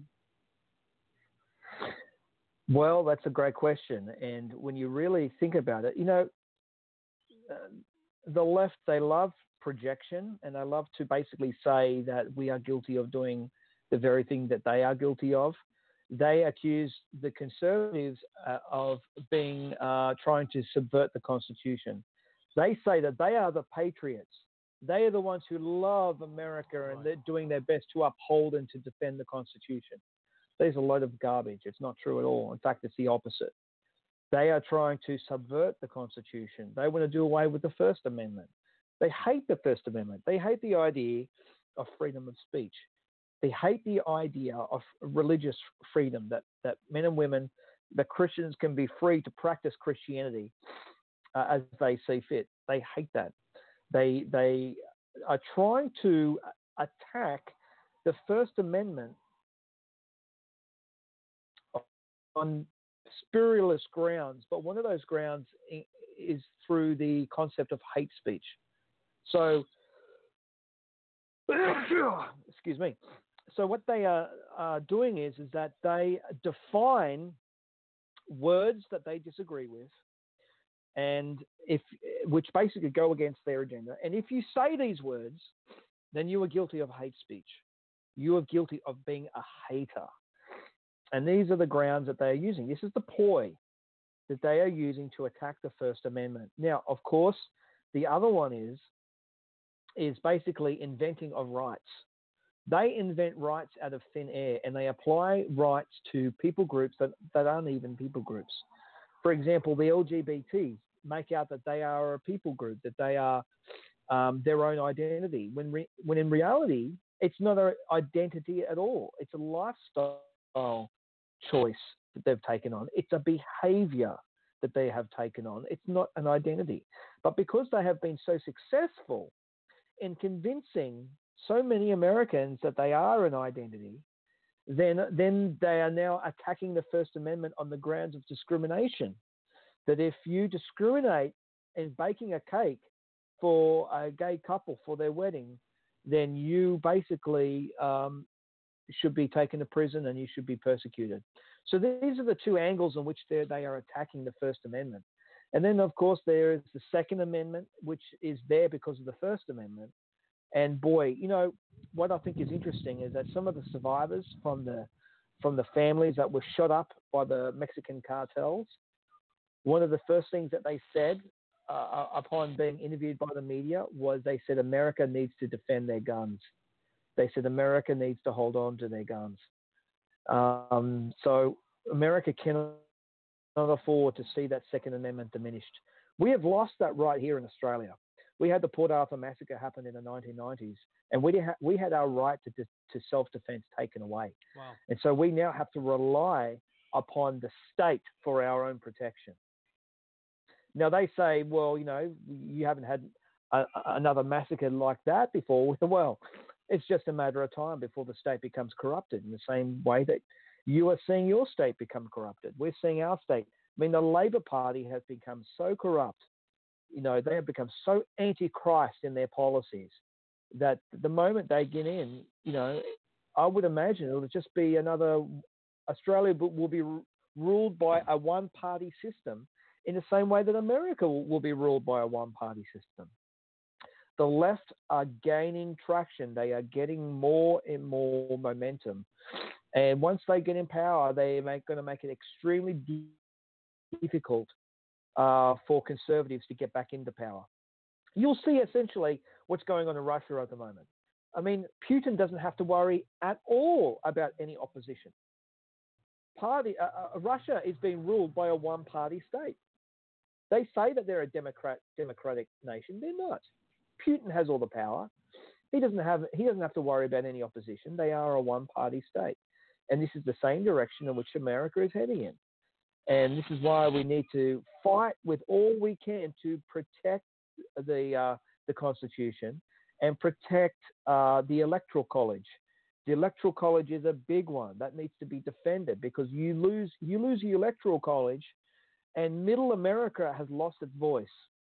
Well, that's a great question. And when you really think about it, you know, uh, the left, they love projection and they love to basically say that we are guilty of doing the very thing that they are guilty of. They accuse the conservatives uh, of being uh, trying to subvert the Constitution. They say that they are the patriots. They are the ones who love America and they're doing their best to uphold and to defend the Constitution. There's a load of garbage. It's not true at all. In fact, it's the opposite. They are trying to subvert the Constitution. They want to do away with the First Amendment. They hate the First Amendment. They hate the idea of freedom of speech. They hate the idea of religious freedom, that, that men and women, that Christians can be free to practice Christianity uh, as they see fit. They hate that. They, they are trying to attack the First Amendment on spurious grounds, but one of those grounds is through the concept of hate speech. So, excuse me. So what they are, are doing is, is that they define words that they disagree with, and if which basically go against their agenda. And if you say these words, then you are guilty of hate speech. You are guilty of being a hater. And these are the grounds that they are using. This is the ploy that they are using to attack the First Amendment. Now, of course, the other one is, is basically inventing of rights. They invent rights out of thin air, and they apply rights to people groups that, that aren't even people groups. For example, the L G B Ts make out that they are a people group, that they are um, their own identity, when, re- when in reality, it's not an identity at all. It's a lifestyle choice that they've taken on. It's a behavior that they have taken on. It's not an identity. But because they have been so successful in convincing so many Americans that they are an identity, then, then they are now attacking the First Amendment on the grounds of discrimination. That if you discriminate in baking a cake for a gay couple for their wedding, then you basically um, should be taken to prison and you should be persecuted. So these are the two angles in which they are attacking the First Amendment. And then, of course, there is the Second Amendment, which is there because of the First Amendment. And boy, you know, what I think is interesting is that some of the survivors from the from the families that were shot up by the Mexican cartels, one of the first things that they said uh, upon being interviewed by the media was they said America needs to defend their guns. They said America needs to hold on to their guns. Um, so America cannot afford to see that Second Amendment diminished. We have lost that right here in Australia. We had the Port Arthur massacre happen in the nineteen nineties, and we ha- we had our right to, to self-defense taken away. Wow. And so we now have to rely upon the state for our own protection. Now they say, well, you know, you haven't had a, another massacre like that before. Well, it's just a matter of time before the state becomes corrupted in the same way that you are seeing your state become corrupted. We're seeing our state. I mean, the Labor Party has become so corrupt. You know, they have become so anti-Christ in their policies that the moment they get in, you know, I would imagine it'll just be another, Australia will be ruled by a one-party system in the same way that America will be ruled by a one-party system. The left are gaining traction. They are getting more and more momentum. And once they get in power, they are going to make it extremely difficult uh, for conservatives to get back into power. You'll see essentially what's going on in Russia at the moment. I mean, Putin doesn't have to worry at all about any opposition. Party, uh, uh, Russia is being ruled by a one-party state. They say that they're a democrat, democratic nation. They're not. Putin has all the power. He doesn't have. He doesn't have to worry about any opposition. They are a one-party state, and this is the same direction in which America is heading in. And this is why we need to fight with all we can to protect the uh, the Constitution and protect uh, the Electoral College. The Electoral College is a big one that needs to be defended because you lose you lose the Electoral College, and Middle America has lost its voice.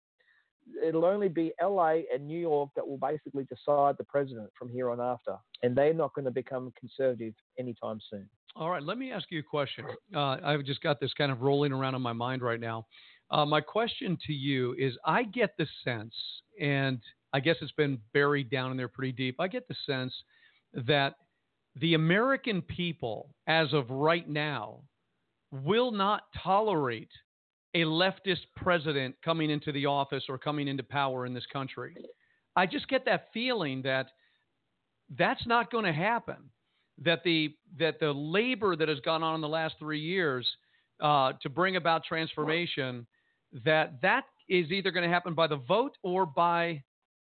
It'll only be L A and New York that will basically decide the president from here on after, and they're not going to become conservative anytime soon. All right, let me ask you a question. Uh, I've just got this kind of rolling around in my mind right now. Uh, my question to you is, I get the sense, and I guess it's been buried down in there pretty deep, I get the sense that the American people, as of right now, will not tolerate a leftist president coming into the office or coming into power in this country. I just get that feeling that that's not going to happen. That the that the labor that has gone on in the last three years uh, to bring about transformation, that that is either going to happen by the vote or by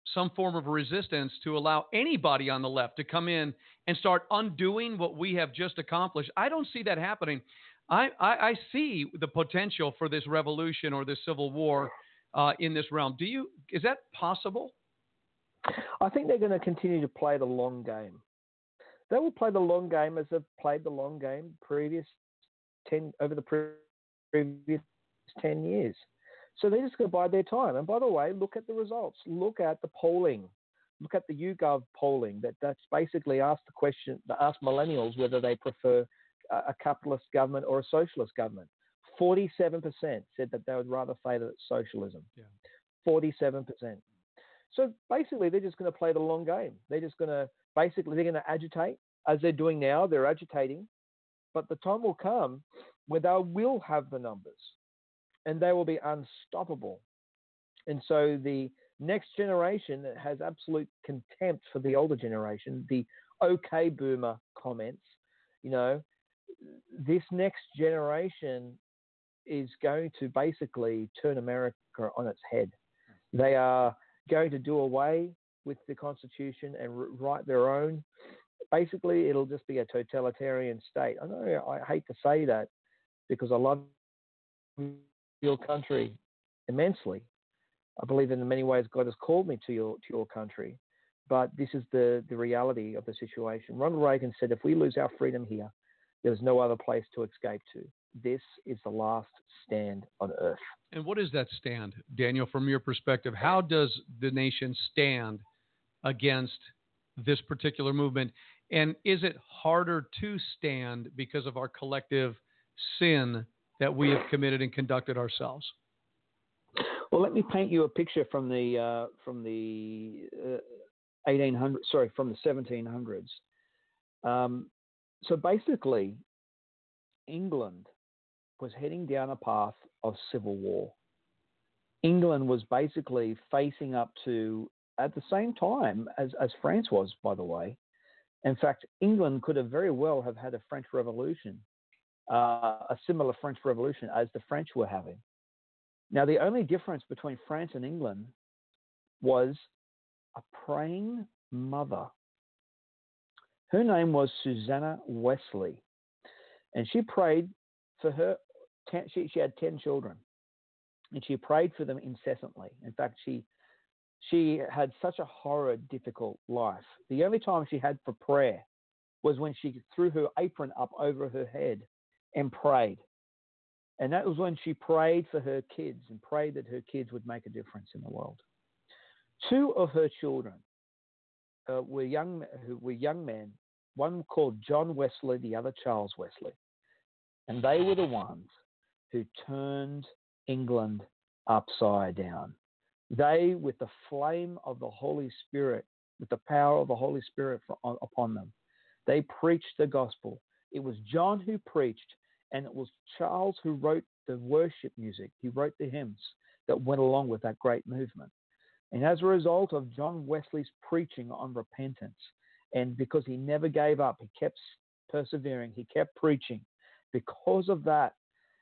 some form of resistance to allow anybody on the left to come in and start undoing what we have just accomplished. I don't see that happening. I, I, I see the potential for this revolution or this civil war uh, in this realm. Do you? Is that possible? I think they're going to continue to play the long game. They will play the long game as they've played the long game previous ten over the previous ten years. So they're just going to bide their time. And by the way, look at the results. Look at the polling. Look at the YouGov polling. That that's basically asked the question, asked millennials whether they prefer a, a capitalist government or a socialist government. Forty-seven percent said that they would rather favour socialism. Yeah. Forty-seven percent. So basically, they're just going to play the long game. They're just going to basically they're going to agitate as they're doing now. They're agitating, but the time will come where they will have the numbers, and they will be unstoppable. And so the next generation that has absolute contempt for the older generation, the "okay boomer" comments, you know, this next generation is going to basically turn America on its head. They are going to do away with the Constitution and write their own. Basically, it'll just be a totalitarian state. I know I hate to say that because I love your country immensely. I believe in many ways God has called me to your to your country, but this is the, the reality of the situation. Ronald Reagan said, if we lose our freedom here, there's no other place to escape to. This is the last stand on earth. And what is that stand, Daniel, from your perspective? How does the nation stand against this particular movement? And is it harder to stand because of our collective sin that we have committed and conducted ourselves? Well, let me paint you a picture from the uh, from the uh, eighteen hundreds. Sorry, from the seventeen hundreds. Um, so basically, England was heading down a path of civil war. England was basically facing up to, at the same time as, as France was, by the way. In fact, England could have very well have had a French Revolution, uh, a similar French Revolution as the French were having. Now, the only difference between France and England was a praying mother. Her name was Susanna Wesley, and she prayed for her. Ten, she, she had ten children, and she prayed for them incessantly. In fact, she she had such a horrid, difficult life. The only time she had for prayer was when she threw her apron up over her head and prayed. And that was when she prayed for her kids and prayed that her kids would make a difference in the world. Two of her children uh, were young who were young men. One called John Wesley, the other Charles Wesley, and they were the ones who turned England upside down. They, with the flame of the Holy Spirit, with the power of the Holy Spirit for, on, upon them, they preached the gospel. It was John who preached, and it was Charles who wrote the worship music. He wrote the hymns that went along with that great movement. And as a result of John Wesley's preaching on repentance, and because he never gave up, he kept persevering, he kept preaching, because of that,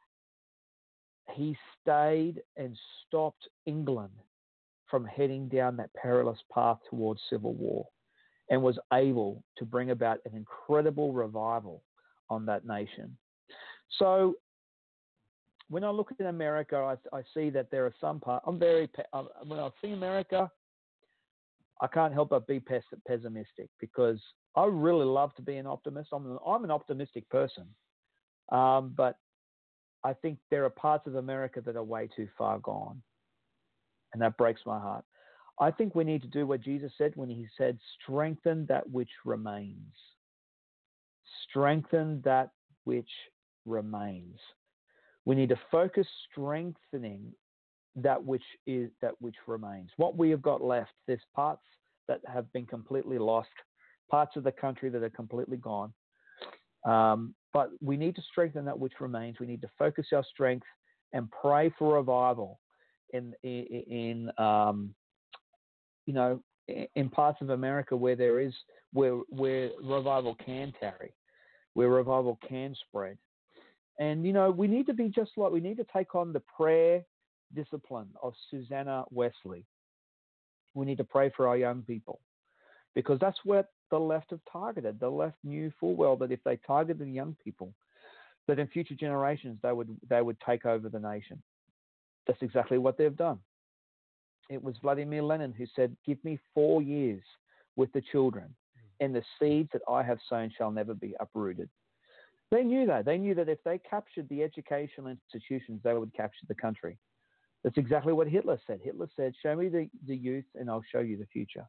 he stayed and stopped England from heading down that perilous path towards civil war, and was able to bring about an incredible revival on that nation. So when I look at America, I, I see that there are some parts, I'm very, when I see America, I can't help but be pes- pessimistic because I really love to be an optimist. I'm an, I'm an optimistic person. Um, but I think there are parts of America that are way too far gone. And that breaks my heart. I think we need to do what Jesus said when he said, strengthen that which remains. Strengthen that which remains. We need to focus strengthening that which is that which remains. What we have got left, there's parts that have been completely lost, parts of the country that are completely gone. Um, but we need to strengthen that which remains. We need to focus our strength and pray for revival in in, in um, you know in parts of America where there is where where revival can tarry, where revival can spread. And you know we need to be just like we need to take on the prayer discipline of Susanna Wesley. We need to pray for our young people because that's what the left have targeted. The left knew full well that if they targeted the young people, that in future generations they would they would take over the nation. That's exactly what they've done. It was Vladimir Lenin who said, "Give me four years with the children, and the seeds that I have sown shall never be uprooted." They knew that. They knew that if they captured the educational institutions, they would capture the country. That's exactly what Hitler said. Hitler said, "Show me the, the youth and I'll show you the future."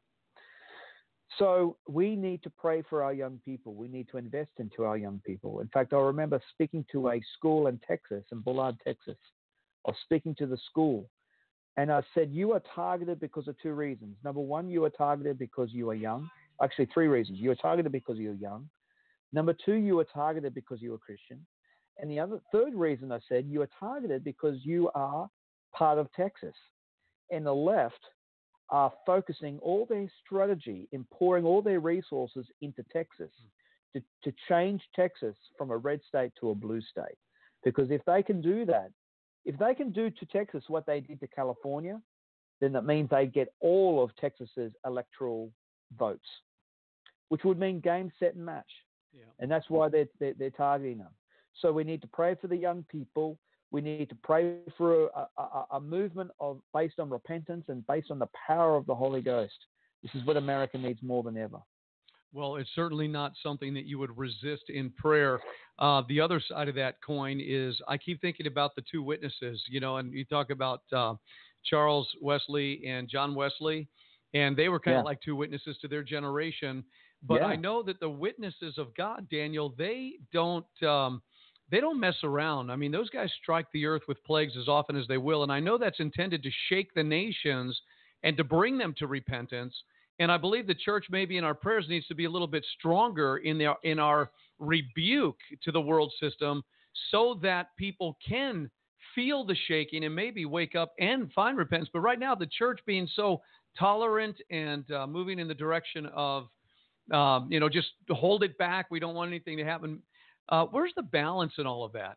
So we need to pray for our young people. We need to invest into our young people. In fact, I remember speaking to a school in Texas, in Bullard, Texas. I was speaking to the school, and I said, "You are targeted because of two reasons. Number one, you are targeted because you are young. Actually, three reasons. You are targeted because you're young. Number two, you are targeted because you are Christian. And the other third reason I said, you are targeted because you are part of Texas." And the left are focusing all their strategy in pouring all their resources into Texas to, to change Texas from a red state to a blue state. Because if they can do that, if they can do to Texas what they did to California, then that means they get all of Texas's electoral votes, which would mean game, set, and match. Yeah. And that's why they're, they're, they're targeting them. So we need to pray for the young people. We need to pray for a, a, a movement of based on repentance and based on the power of the Holy Ghost. This is what America needs more than ever. Well, it's certainly not something that you would resist in prayer. Uh, the other side of that coin is I keep thinking about the two witnesses, you know, and you talk about uh, Charles Wesley and John Wesley, and they were kind of yeah. like two witnesses to their generation. But yeah. I know that the witnesses of God, Daniel, they don't um, they don't mess around. I mean, those guys strike the earth with plagues as often as they will, and I know that's intended to shake the nations and to bring them to repentance. And I believe the church, maybe in our prayers, needs to be a little bit stronger in the, in our rebuke to the world system, so that people can feel the shaking and maybe wake up and find repentance. But right now, the church being so tolerant and uh, moving in the direction of Um, you know, just hold it back. We don't want anything to happen. Uh, where's the balance in all of that?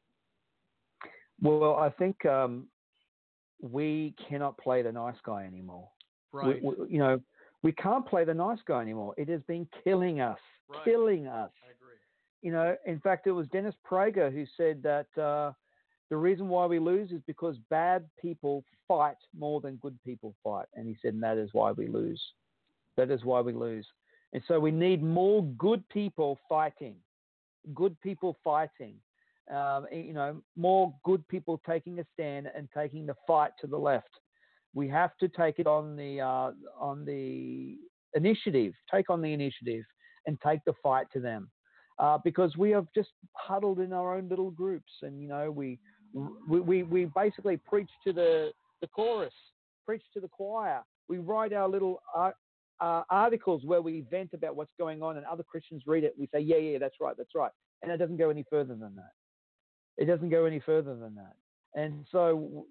Well, I think um, we cannot play the nice guy anymore. Right. We, we, you know, we can't play the nice guy anymore. It has been killing us, right. killing us. I agree. You know, in fact, it was Dennis Prager who said that uh, the reason why we lose is because bad people fight more than good people fight. And he said, and that is why we lose. That is why we lose. And so we need more good people fighting, good people fighting, um, you know, more good people taking a stand and taking the fight to the left. We have to take it on the uh, on the initiative, take on the initiative and take the fight to them, uh, because we have just huddled in our own little groups, and you know we we we, we basically preach to the, the chorus, preach to the choir. We write our little uh, Uh, articles where we vent about what's going on, and other Christians read it. We say, yeah, yeah, that's right, that's right. And it doesn't go any further than that. It doesn't go any further than that. And so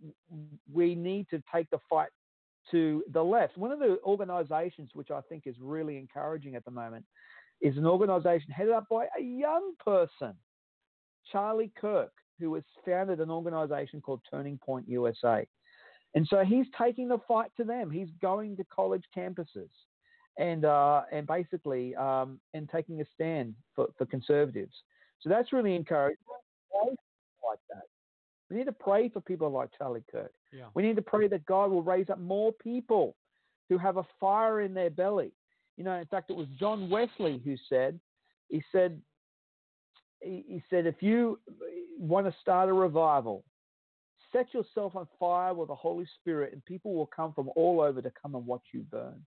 we need to take the fight to the left. One of the organizations which I think is really encouraging at the moment is an organization headed up by a young person, Charlie Kirk, who has founded an organization called Turning Point U S A. And so he's taking the fight to them. He's going to college campuses and uh, and basically um, and taking a stand for, for conservatives. So that's really encouraging. Like that. We need to pray for people like Charlie Kirk. Yeah. We need to pray that God will raise up more people who have a fire in their belly. You know, in fact, it was John Wesley who said, he said, he, he said, if you want to start a revival, set yourself on fire with the Holy Spirit, and people will come from all over to come and watch you burn.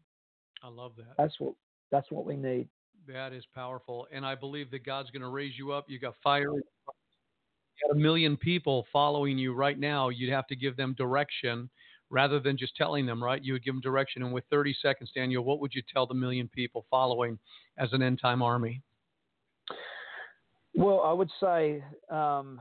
I love that. That's what that's what we need. That is powerful, and I believe that God's going to raise you up. You got fire. You got a million people following you right now. You'd have to give them direction rather than just telling them, right? You would give them direction, and with thirty seconds, Daniel, what would you tell the million people following as an end-time army? Well, I would say um,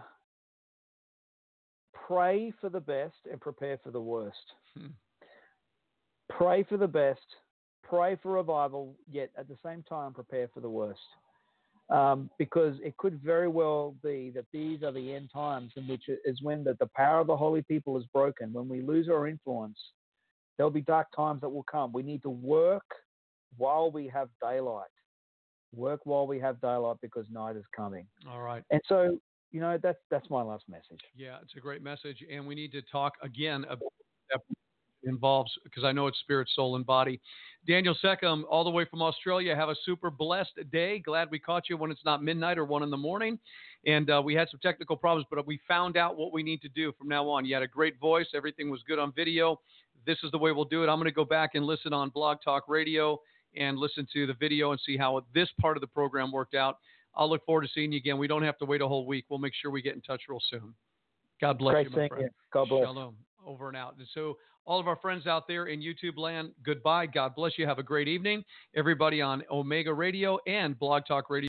pray for the best and prepare for the worst. Hmm. Pray for the best. Pray for revival, yet at the same time prepare for the worst, um, because it could very well be that these are the end times in which it is when the, the power of the holy people is broken, when we lose our influence, There'll be dark times that will come. We need to work while we have daylight. Work while we have daylight because night is coming. All right. And so, you know, that's that's my last message. Yeah, it's a great message, and we need to talk again about that involves, because I know it's spirit, soul, and body. Daniel Seckham, all the way from Australia, have a super blessed day. Glad we caught you when it's not midnight or one in the morning. And uh, we had some technical problems, but we found out what we need to do from now on. You had a great voice. Everything was good on video. This is the way we'll do it. I'm going to go back and listen on Blog Talk Radio and listen to the video and see how this part of the program worked out. I'll look forward to seeing you again. We don't have to wait a whole week. We'll make sure we get in touch real soon. God bless Great you, my seeing friend. you. God bless. Shalom. Over and out. And so all of our friends out there in YouTube land, goodbye. God bless you. Have a great evening. Everybody on Omega Radio and Blog Talk Radio.